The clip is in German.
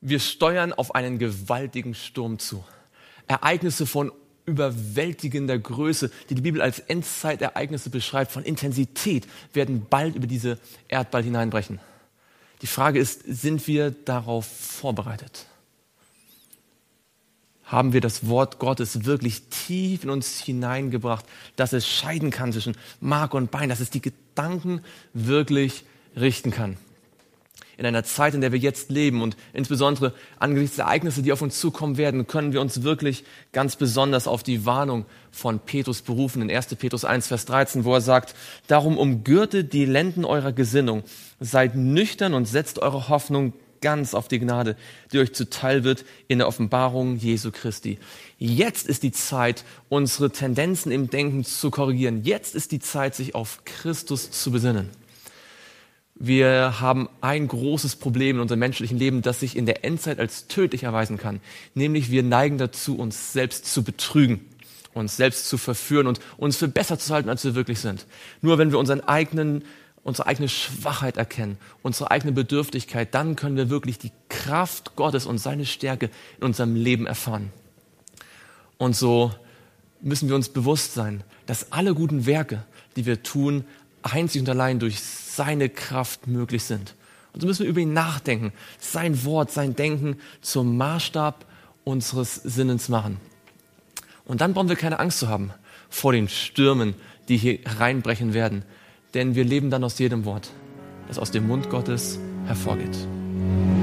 Wir steuern auf einen gewaltigen Sturm zu. Ereignisse von überwältigender Größe, die die Bibel als Endzeitereignisse beschreibt, von Intensität, werden bald über diese Erdball hineinbrechen. Die Frage ist, sind wir darauf vorbereitet? Haben wir das Wort Gottes wirklich tief in uns hineingebracht, dass es scheiden kann zwischen Mark und Bein, dass es die Gedanken wirklich richten kann? In einer Zeit, in der wir jetzt leben und insbesondere angesichts der Ereignisse, die auf uns zukommen werden, können wir uns wirklich ganz besonders auf die Warnung von Petrus berufen, in 1. Petrus 1, Vers 13, wo er sagt, darum umgürtet die Lenden eurer Gesinnung, seid nüchtern und setzt eure Hoffnung ganz auf die Gnade, die euch zuteil wird in der Offenbarung Jesu Christi. Jetzt ist die Zeit, unsere Tendenzen im Denken zu korrigieren. Jetzt ist die Zeit, sich auf Christus zu besinnen. Wir haben ein großes Problem in unserem menschlichen Leben, das sich in der Endzeit als tödlich erweisen kann. Nämlich wir neigen dazu, uns selbst zu betrügen, uns selbst zu verführen und uns für besser zu halten, als wir wirklich sind. Nur wenn wir unsere eigene Schwachheit erkennen, unsere eigene Bedürftigkeit, dann können wir wirklich die Kraft Gottes und seine Stärke in unserem Leben erfahren. Und so müssen wir uns bewusst sein, dass alle guten Werke, die wir tun, einzig und allein durch seine Kraft möglich sind. Und so müssen wir über ihn nachdenken, sein Wort, sein Denken zum Maßstab unseres Sinnens machen. Und dann brauchen wir keine Angst zu haben vor den Stürmen, die hier hereinbrechen werden. Denn wir leben dann aus jedem Wort, das aus dem Mund Gottes hervorgeht.